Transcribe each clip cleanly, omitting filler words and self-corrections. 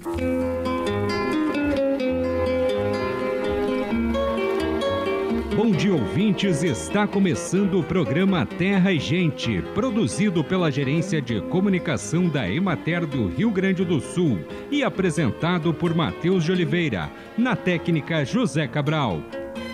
Bom dia, ouvintes, está começando o programa Terra e Gente, produzido pela Gerência de Comunicação da Emater do Rio Grande do Sul e apresentado por Matheus de Oliveira, na técnica José Cabral.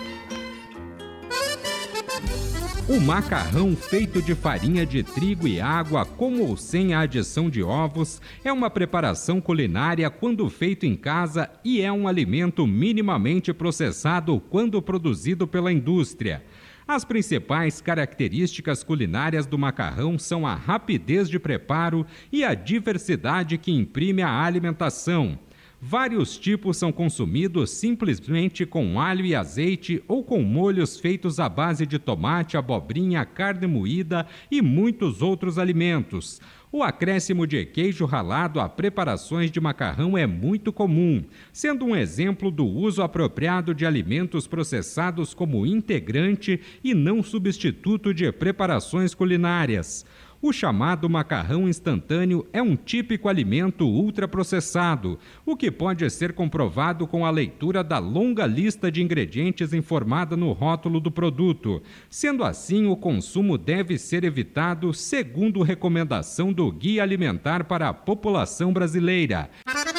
O macarrão feito de farinha de trigo e água, com ou sem a adição de ovos, é uma preparação culinária quando feito em casa e é um alimento minimamente processado quando produzido pela indústria. As principais características culinárias do macarrão são a rapidez de preparo e a diversidade que imprime a alimentação. Vários tipos são consumidos simplesmente com alho e azeite ou com molhos feitos à base de tomate, abobrinha, carne moída e muitos outros alimentos. O acréscimo de queijo ralado a preparações de macarrão é muito comum, sendo um exemplo do uso apropriado de alimentos processados como integrante e não substituto de preparações culinárias. O chamado macarrão instantâneo é um típico alimento ultraprocessado, o que pode ser comprovado com a leitura da longa lista de ingredientes informada no rótulo do produto. Sendo assim, o consumo deve ser evitado segundo recomendação do Guia Alimentar para a População Brasileira.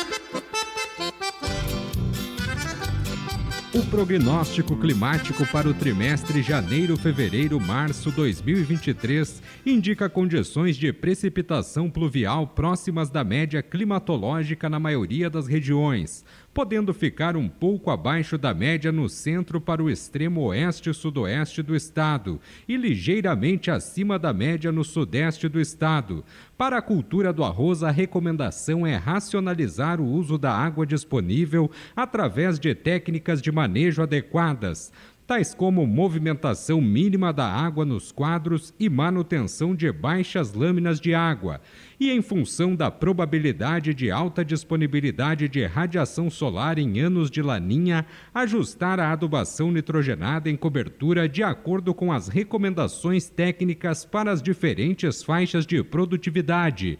O prognóstico climático para o trimestre janeiro-fevereiro-março 2023 indica condições de precipitação pluvial próximas da média climatológica na maioria das regiões, podendo ficar um pouco abaixo da média no centro para o extremo oeste e sudoeste do estado e ligeiramente acima da média no sudeste do estado. Para a cultura do arroz, a recomendação é racionalizar o uso da água disponível através de técnicas de manejo adequadas, tais como movimentação mínima da água nos quadros e manutenção de baixas lâminas de água. E em função da probabilidade de alta disponibilidade de radiação solar em anos de laninha, ajustar a adubação nitrogenada em cobertura de acordo com as recomendações técnicas para as diferentes faixas de produtividade.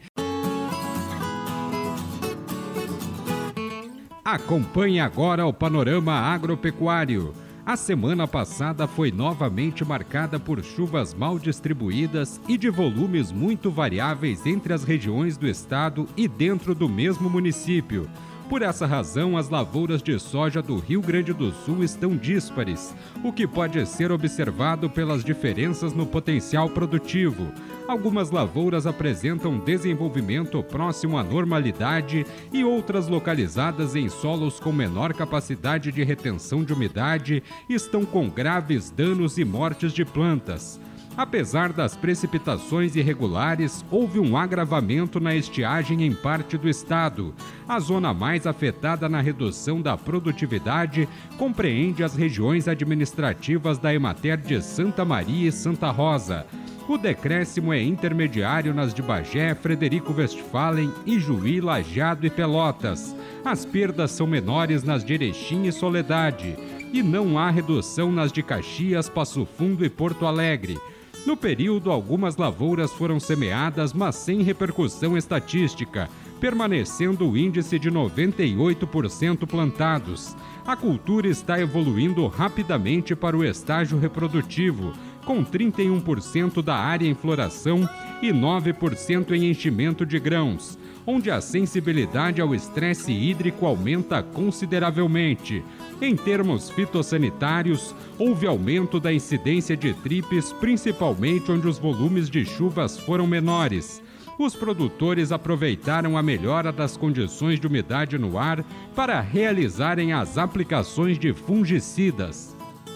Acompanhe agora o panorama agropecuário. A semana passada foi novamente marcada por chuvas mal distribuídas e de volumes muito variáveis entre as regiões do estado e dentro do mesmo município. Por essa razão, as lavouras de soja do Rio Grande do Sul estão díspares, o que pode ser observado pelas diferenças no potencial produtivo. Algumas lavouras apresentam desenvolvimento próximo à normalidade e outras localizadas em solos com menor capacidade de retenção de umidade estão com graves danos e mortes de plantas. Apesar das precipitações irregulares, houve um agravamento na estiagem em parte do estado. A zona mais afetada na redução da produtividade compreende as regiões administrativas da Emater de Santa Maria e Santa Rosa. O decréscimo é intermediário nas de Bagé, Frederico Westphalen, Ijuí, Lajeado e Pelotas. As perdas são menores nas de Erechim e Soledade. E não há redução nas de Caxias, Passo Fundo e Porto Alegre. No período, algumas lavouras foram semeadas, mas sem repercussão estatística, permanecendo o índice de 98% plantados. A cultura está evoluindo rapidamente para o estágio reprodutivo, com 31% da área em floração e 9% em enchimento de grãos, onde a sensibilidade ao estresse hídrico aumenta consideravelmente. Em termos fitossanitários, houve aumento da incidência de tripes, principalmente onde os volumes de chuvas foram menores. Os produtores aproveitaram a melhora das condições de umidade no ar para realizarem as aplicações de fungicidas.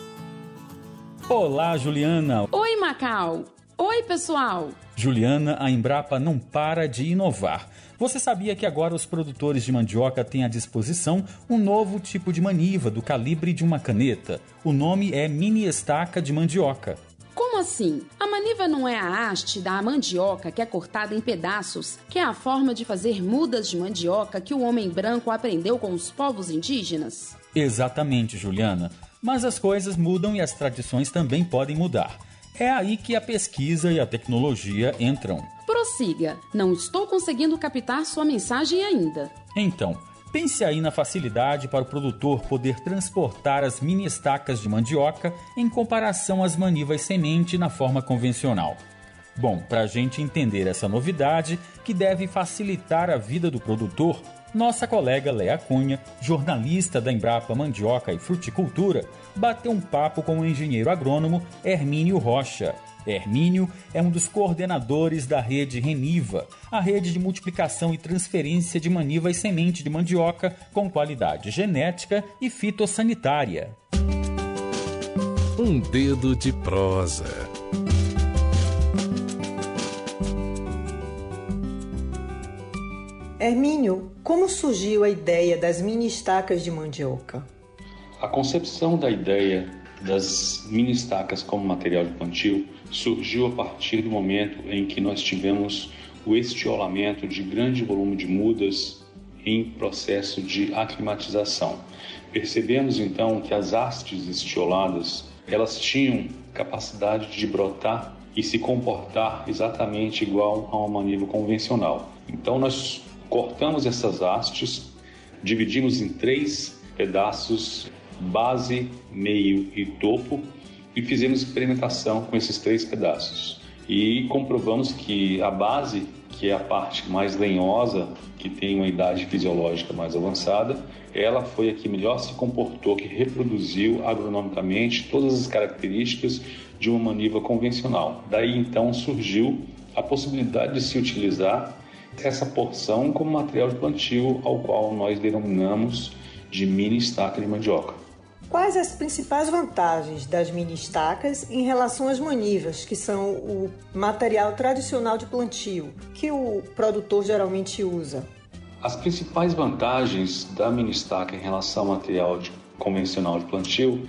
Olá, Juliana. Oi, Macau. Oi, pessoal. Juliana, a Embrapa não para de inovar. Você sabia que agora os produtores de mandioca têm à disposição um novo tipo de maniva do calibre de uma caneta? O nome é mini estaca de mandioca. Como assim? A maniva não é a haste da mandioca que é cortada em pedaços, que é a forma de fazer mudas de mandioca que o homem branco aprendeu com os povos indígenas? Exatamente, Juliana. Mas as coisas mudam e as tradições também podem mudar. É aí que a pesquisa e a tecnologia entram. Prossiga. Não estou conseguindo captar sua mensagem ainda. Então, Pense aí na facilidade para o produtor poder transportar as mini estacas de mandioca em comparação às manivas semente na forma convencional. Bom, para a gente entender essa novidade, que deve facilitar a vida do produtor, nossa colega Léa Cunha, jornalista da Embrapa Mandioca e Fruticultura, bateu um papo com o engenheiro agrônomo Hermínio Rocha. Hermínio é um dos coordenadores da rede Reniva, a rede de multiplicação e transferência de manivas semente de mandioca com qualidade genética e fitossanitária. Um dedo de prosa. Hermínio, como surgiu a ideia das mini estacas de mandioca? A concepção da ideia das mini estacas como material de plantio surgiu a partir do momento em que nós tivemos o estiolamento de grande volume de mudas em processo de aclimatização. Percebemos então que as hastes estioladas, elas tinham capacidade de brotar e se comportar exatamente igual a uma maniva convencional. Então nós cortamos essas hastes, dividimos em 3 pedaços, base, meio e topo, e fizemos experimentação com esses 3 pedaços. E comprovamos que a base, que é a parte mais lenhosa, que tem uma idade fisiológica mais avançada, ela foi a que melhor se comportou, que reproduziu agronomicamente todas as características de uma maniva convencional. Daí então surgiu a possibilidade de se utilizar essa porção como material de plantio, ao qual nós denominamos de mini estaca de mandioca. Quais as principais vantagens das mini estacas em relação às manivas, que são o material tradicional de plantio, que o produtor geralmente usa? As principais vantagens da mini estaca em relação ao material convencional de plantio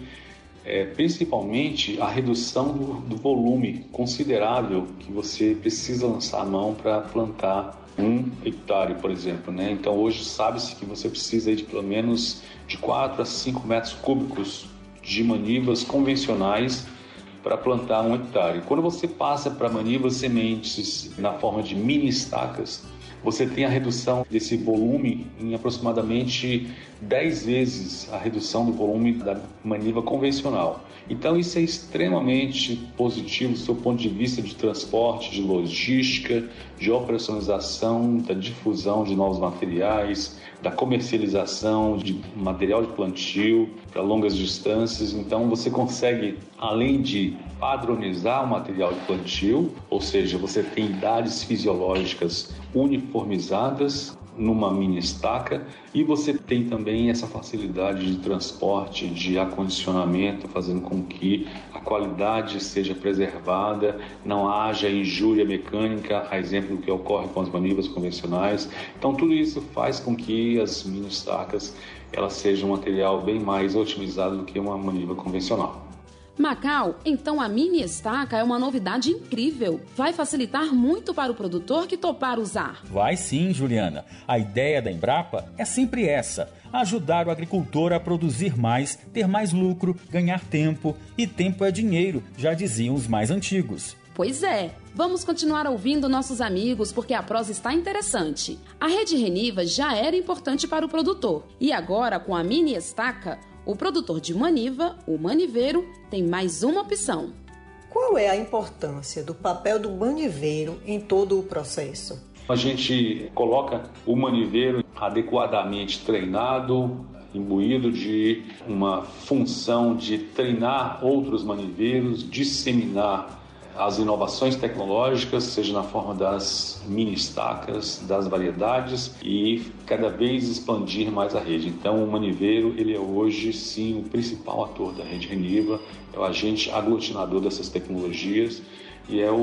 é principalmente a redução do volume considerável que você precisa lançar a mão para plantar 1 hectare, por exemplo, né? Então hoje sabe-se que você precisa de pelo menos de 4 a 5 metros cúbicos de manivas convencionais para plantar 1 hectare. Quando você passa para manivas sementes na forma de mini estacas, você tem a redução desse volume em aproximadamente 10 vezes a redução do volume da maniva convencional. Então isso é extremamente positivo do seu ponto de vista de transporte, de logística, de operacionalização, da difusão de novos materiais, da comercialização de material de plantio para longas distâncias. Então você consegue, além de padronizar o material de plantio, ou seja, você tem idades fisiológicas uniformizadas numa mini estaca, e você tem também essa facilidade de transporte, de acondicionamento, fazendo com que a qualidade seja preservada, não haja injúria mecânica, a exemplo do que ocorre com as manivas convencionais. Então tudo isso faz com que as mini estacas elas sejam um material bem mais otimizado do que uma maniva convencional. Macau, então a mini estaca é uma novidade incrível. Vai facilitar muito para o produtor que topar usar. Vai sim, Juliana. A ideia da Embrapa é sempre essa: ajudar o agricultor a produzir mais, ter mais lucro, ganhar tempo. E tempo é dinheiro, já diziam os mais antigos. Pois é. Vamos continuar ouvindo nossos amigos porque a prosa está interessante. A rede Reniva já era importante para o produtor. E agora, com a mini estaca, o produtor de maniva, o maniveiro, tem mais uma opção. Qual é a importância do papel do maniveiro em todo o processo? A gente coloca o maniveiro adequadamente treinado, imbuído de uma função de treinar outros maniveiros, disseminar as inovações tecnológicas, seja na forma das mini estacas, das variedades, e cada vez expandir mais a rede. Então o maniveiro ele é hoje sim o principal ator da rede Reniva, é o agente aglutinador dessas tecnologias e é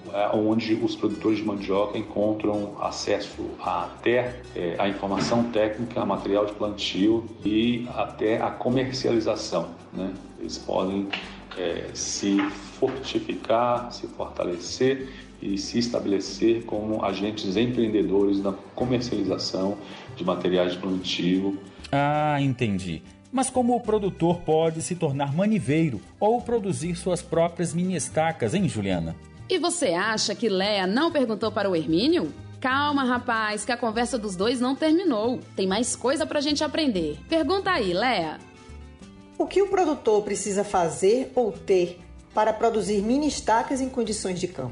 onde os produtores de mandioca encontram acesso até a informação técnica, a material de plantio e até a comercialização, né? Eles podem se fortificar, se fortalecer e se estabelecer como agentes empreendedores na comercialização de materiais de plantio. Ah, entendi. Mas como o produtor pode se tornar maniveiro ou produzir suas próprias mini estacas, hein, Juliana? E você acha que Léa não perguntou para o Hermínio? Calma, rapaz, que a conversa dos dois não terminou. Tem mais coisa pra gente aprender. Pergunta aí, Léa. O que o produtor precisa fazer ou ter para produzir mini-estacas em condições de campo?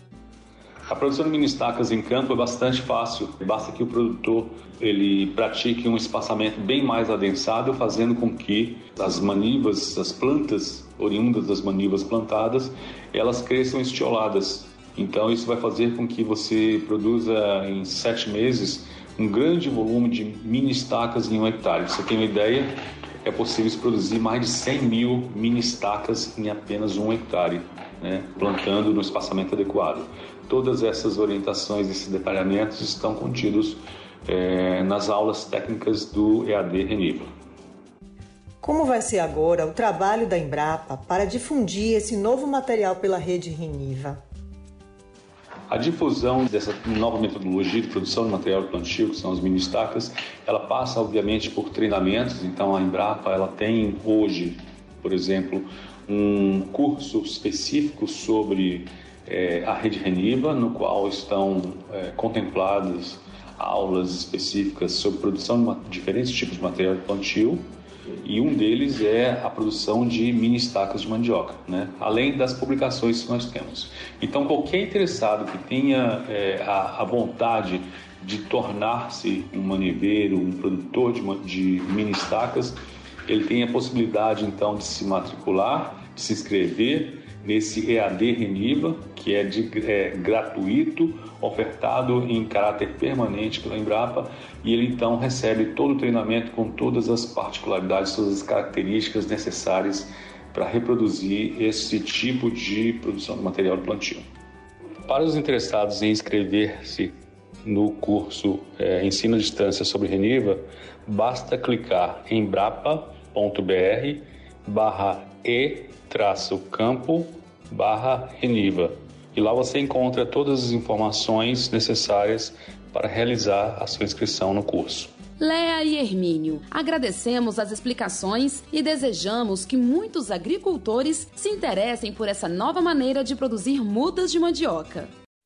A produção de mini-estacas em campo é bastante fácil. Basta que o produtor ele pratique um espaçamento bem mais adensado, fazendo com que as manivas, as plantas oriundas das manivas plantadas, elas cresçam estioladas. Então isso vai fazer com que você produza em 7 meses um grande volume de mini-estacas em 1 hectare. Pra você ter uma ideia, é possível produzir mais de 100 mil mini-estacas em apenas 1 hectare, né? Plantando no espaçamento adequado. Todas essas orientações, esses detalhamentos estão contidos nas aulas técnicas do EAD Reniva. Como vai ser agora o trabalho da Embrapa para difundir esse novo material pela rede Reniva? A difusão dessa nova metodologia de produção de material de plantio, que são as mini-estacas, ela passa, obviamente, por treinamentos. Então, a Embrapa ela tem hoje, por exemplo, um curso específico sobre a rede Reniva, no qual estão contempladas aulas específicas sobre produção de diferentes tipos de material de plantio, e um deles é a produção de mini-estacas de mandioca, né? Além das publicações que nós temos. Então, qualquer interessado que tenha a vontade de tornar-se um maniveiro, um produtor de mini-estacas, ele tem a possibilidade, então, de se matricular, de se inscrever nesse EAD Reniva, que é gratuito, ofertado em caráter permanente pela Embrapa, e ele então recebe todo o treinamento com todas as particularidades, todas as características necessárias para reproduzir esse tipo de produção de material de plantio. Para os interessados em inscrever-se no curso Ensino à Distância sobre Reniva, basta clicar em embrapa.br/e-campo/Reniva. E lá você encontra todas as informações necessárias para realizar a sua inscrição no curso. Léa e Hermínio, agradecemos as explicações e desejamos que muitos agricultores se interessem por essa nova maneira de produzir mudas de mandioca.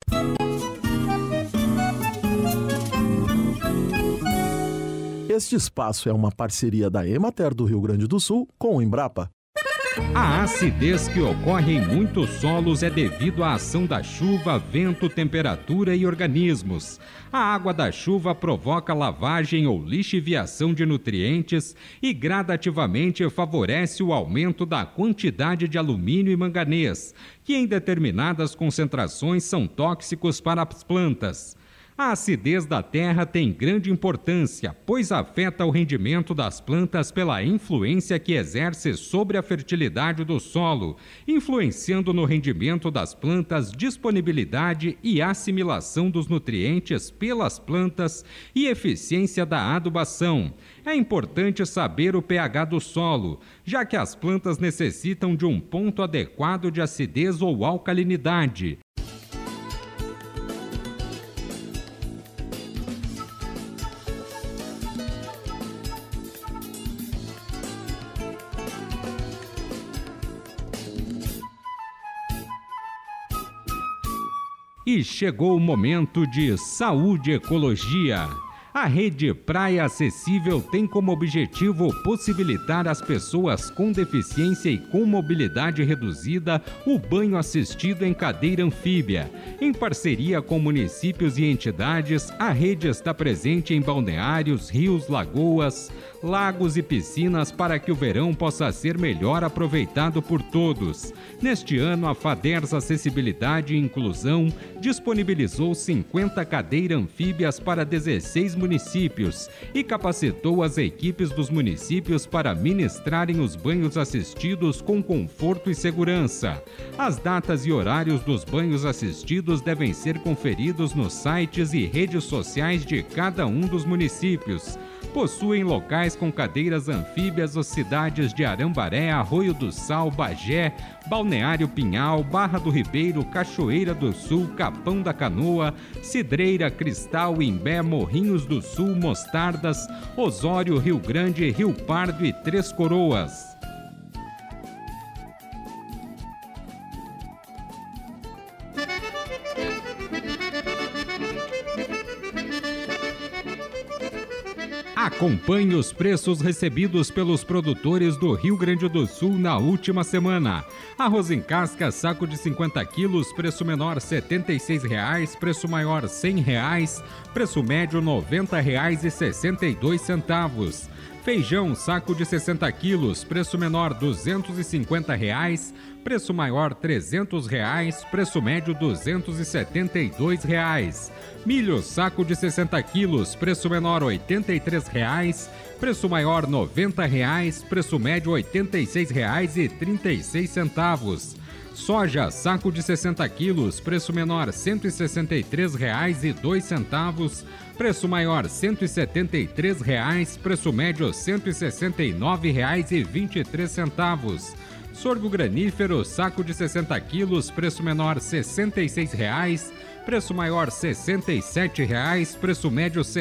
Este espaço é uma parceria da Emater do Rio Grande do Sul com o Embrapa. A acidez que ocorre em muitos solos é devido à ação da chuva, vento, temperatura e organismos. A água da chuva provoca lavagem ou lixiviação de nutrientes e gradativamente favorece o aumento da quantidade de alumínio e manganês, que em determinadas concentrações são tóxicos para as plantas. A acidez da terra tem grande importância, pois afeta o rendimento das plantas pela influência que exerce sobre a fertilidade do solo, influenciando no rendimento das plantas, disponibilidade e assimilação dos nutrientes pelas plantas e eficiência da adubação. É importante saber o pH do solo, já que as plantas necessitam de um ponto adequado de acidez ou alcalinidade. E chegou o momento de saúde e ecologia. A Rede Praia Acessível tem como objetivo possibilitar às pessoas com deficiência e com mobilidade reduzida o banho assistido em cadeira anfíbia. Em parceria com municípios e entidades, a rede está presente em balneários, rios, lagoas, lagos e piscinas para que o verão possa ser melhor aproveitado por todos. Neste ano, a FADERS Acessibilidade e Inclusão disponibilizou 50 cadeiras anfíbias para 16 municípios e capacitou as equipes dos municípios para ministrarem os banhos assistidos com conforto e segurança. As datas e horários dos banhos assistidos devem ser conferidos nos sites e redes sociais de cada um dos municípios. Possuem locais com cadeiras anfíbias as cidades de Arambaré, Arroio do Sal, Bagé, Balneário Pinhal, Barra do Ribeiro, Cachoeira do Sul, Capão da Canoa, Cidreira, Cristal, Imbé, Morrinhos do Sul, Mostardas, Osório, Rio Grande, Rio Pardo e Três Coroas. Acompanhe os preços recebidos pelos produtores do Rio Grande do Sul na última semana. Arroz em casca, saco de 50 quilos, preço menor R$ 76,00, preço maior R$ 100,00, preço médio R$ 90,62. Feijão, saco de 60 quilos, preço menor R$ 250,00, preço maior R$ 300,00, preço médio R$ 272,00. Milho, saco de 60 quilos, preço menor R$ 83,00, preço maior R$ 90,00, preço médio R$ 86,36. Soja, saco de 60 quilos, preço menor R$ 163,02, preço maior R$ 173,00, preço médio R$ 169,23. Sorgo granífero, saco de 60 quilos, preço menor R$ 66,00, preço maior R$ 67,00, preço médio R$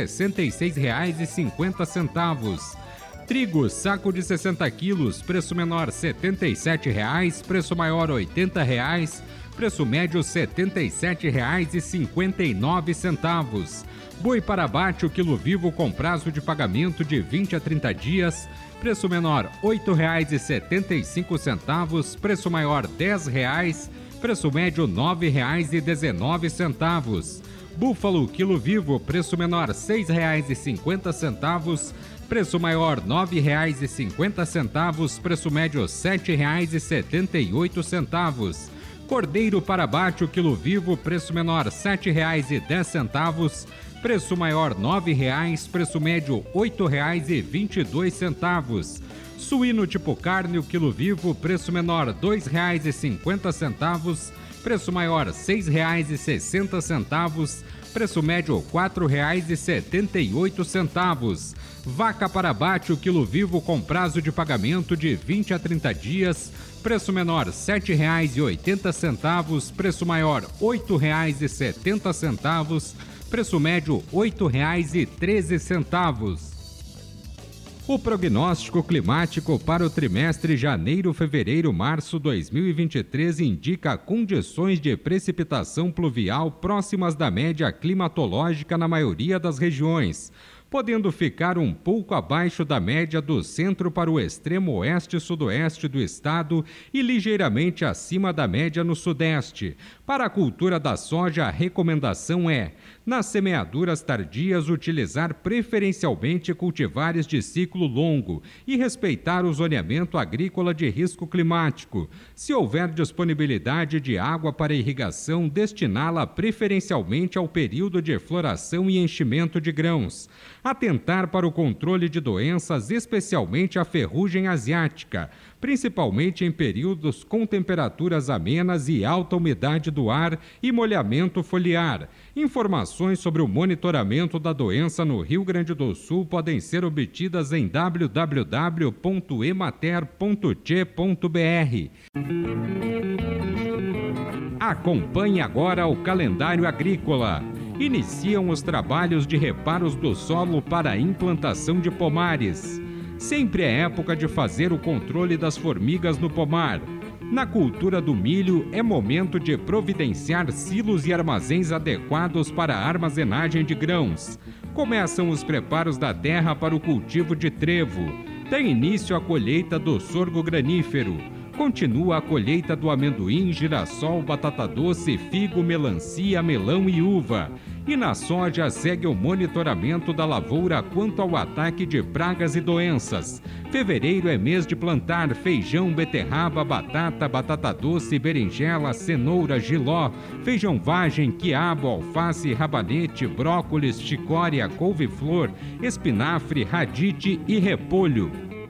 66,50. Trigo, saco de 60 quilos, preço menor R$ 77,00, preço maior R$ 80,00, preço médio R$ 77,59. Boi para abate, o quilo vivo com prazo de pagamento de 20 a 30 dias, preço menor R$ 8,75, preço maior R$ 10,00, preço médio R$ 9,19. Búfalo, quilo vivo, preço menor R$ 6,50, preço maior R$ 9,50, preço médio R$ 7,78. Cordeiro para abate, o quilo vivo, preço menor R$ 7,10, preço maior R$ 9,00, preço médio R$ 8,22. Suíno tipo carne, o quilo vivo, preço menor R$ 2,50, preço maior R$ 6,60, preço médio R$ 4,78. Vaca para abate, o quilo vivo com prazo de pagamento de 20 a 30 dias, preço menor R$ 7,80, preço maior R$ 8,70, preço médio R$ 8,13. O prognóstico climático para o trimestre janeiro-fevereiro-março 2023 indica condições de precipitação pluvial próximas da média climatológica na maioria das regiões, podendo ficar um pouco abaixo da média do centro para o extremo oeste e sudoeste do estado e ligeiramente acima da média no sudeste. Para a cultura da soja, a recomendação é, nas semeaduras tardias, utilizar preferencialmente cultivares de ciclo longo e respeitar o zoneamento agrícola de risco climático. Se houver disponibilidade de água para irrigação, destiná-la preferencialmente ao período de floração e enchimento de grãos. Atentar para o controle de doenças, especialmente a ferrugem asiática, principalmente em períodos com temperaturas amenas e alta umidade do ar e molhamento foliar. Informações sobre o monitoramento da doença no Rio Grande do Sul podem ser obtidas em www.emater.che.br. Acompanhe agora o calendário agrícola. Iniciam os trabalhos de reparos do solo para a implantação de pomares. Sempre é época de fazer o controle das formigas no pomar. Na cultura do milho, é momento de providenciar silos e armazéns adequados para a armazenagem de grãos. Começam os preparos da terra para o cultivo de trevo. Tem início a colheita do sorgo granífero. Continua a colheita do amendoim, girassol, batata doce, figo, melancia, melão e uva. E na soja segue o monitoramento da lavoura quanto ao ataque de pragas e doenças. Fevereiro é mês de plantar feijão, beterraba, batata, batata doce, berinjela, cenoura, jiló, feijão vagem, quiabo, alface, rabanete, brócolis, chicória, couve-flor, espinafre, radite e repolho.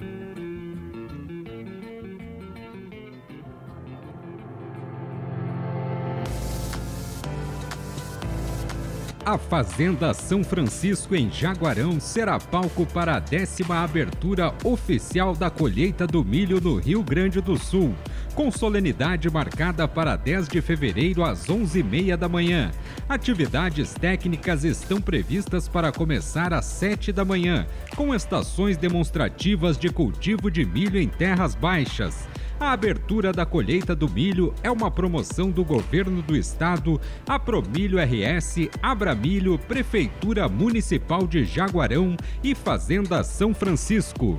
A Fazenda São Francisco, em Jaguarão, será palco para a 10ª abertura oficial da colheita do milho no Rio Grande do Sul, com solenidade marcada para 10 de fevereiro às 11h30 da manhã. Atividades técnicas estão previstas para começar às 7 da manhã, com estações demonstrativas de cultivo de milho em terras baixas. A abertura da colheita do milho é uma promoção do Governo do Estado, a Promilho RS, Abramilho, Prefeitura Municipal de Jaguarão e Fazenda São Francisco.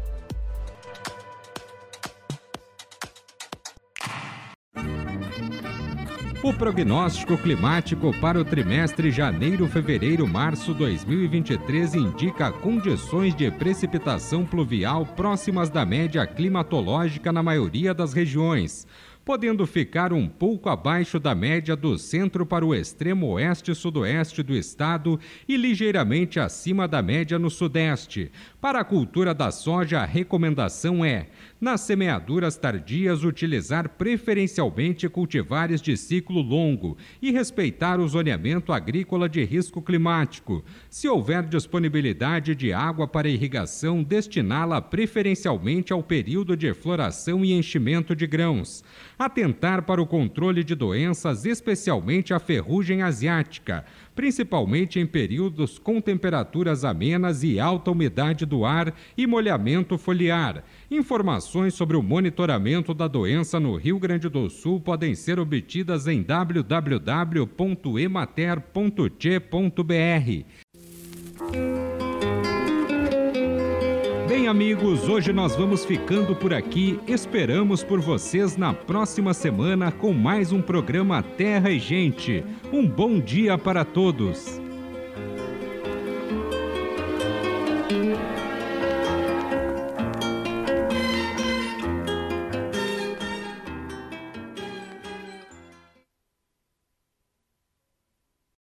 O prognóstico climático para o trimestre janeiro-fevereiro-março 2023 indica condições de precipitação pluvial próximas da média climatológica na maioria das regiões, podendo ficar um pouco abaixo da média do centro para o extremo oeste e sudoeste do estado e ligeiramente acima da média no sudeste. Para a cultura da soja, a recomendação é, nas semeaduras tardias, utilizar preferencialmente cultivares de ciclo longo e respeitar o zoneamento agrícola de risco climático. Se houver disponibilidade de água para irrigação, destiná-la preferencialmente ao período de floração e enchimento de grãos. Atentar para o controle de doenças, especialmente a ferrugem asiática, principalmente em períodos com temperaturas amenas e alta umidade do ar e molhamento foliar. Informações sobre o monitoramento da doença no Rio Grande do Sul podem ser obtidas em www.emater.che.br. Bem, amigos, hoje nós vamos ficando por aqui. Esperamos por vocês na próxima semana com mais um programa Terra e Gente. Um bom dia para todos.